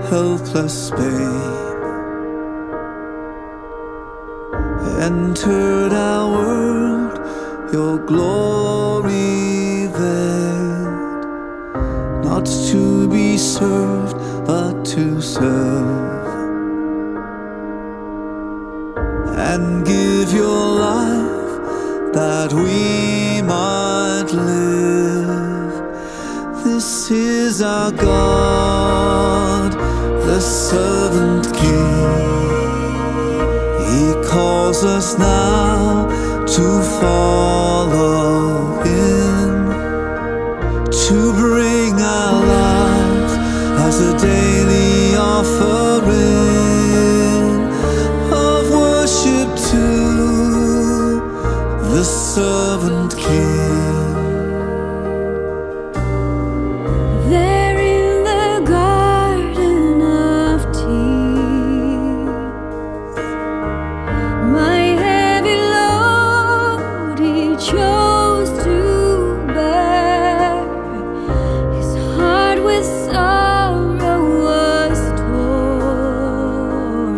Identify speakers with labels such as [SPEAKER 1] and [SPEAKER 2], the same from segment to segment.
[SPEAKER 1] helpless babe entered our world, your glory veiled, not to be served but to serve, and give your life that we might live. This is our God, the servant King. He calls us now to follow Him, to bring our lives as a daily offering of worship to the servant King.
[SPEAKER 2] There in the Garden of Tears, my heavy load He chose to bear. His heart with sorrow was torn,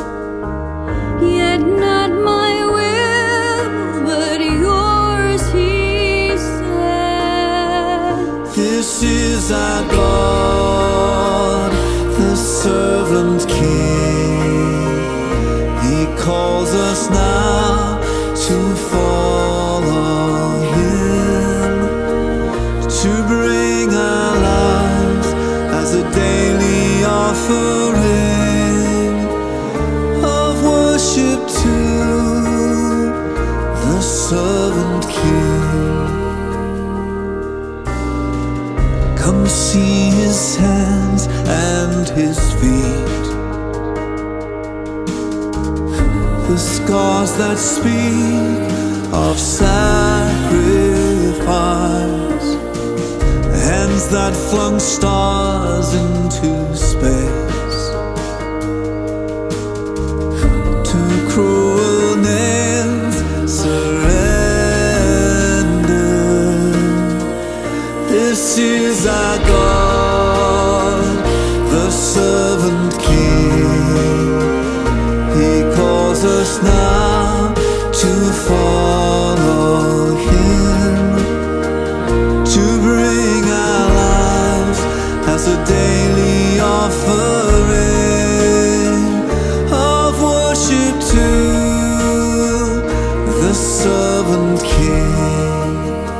[SPEAKER 2] yet not my will but yours, He said.
[SPEAKER 1] This is our God, the servant King. He calls us now to follow Him, to bring our lives as a daily offering of worship to the servant King. Come see His hands and His feet, the scars that speak of sacrifice, hands that flung stars into space, to cruel nails surrender. This is our God, the servant King. He calls us now to follow Him, to bring our lives as a daily offering of worship to the servant King.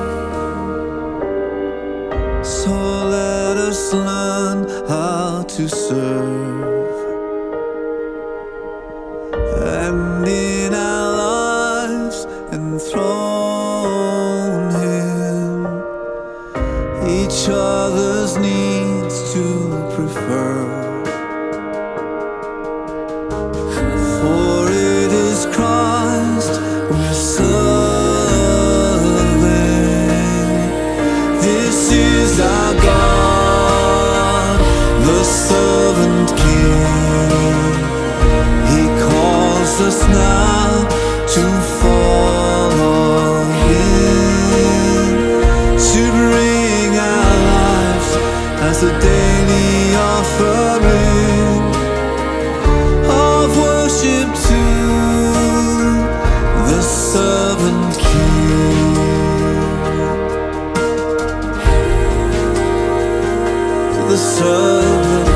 [SPEAKER 1] So let us learn how to serve, and in our lives enthrone Him, each other's needs to prefer. For it is Christ we're serving. This is our God, the servant King. He calls us now to follow Him, to bring our lives as a daily offering of worship to the servant King. To the servant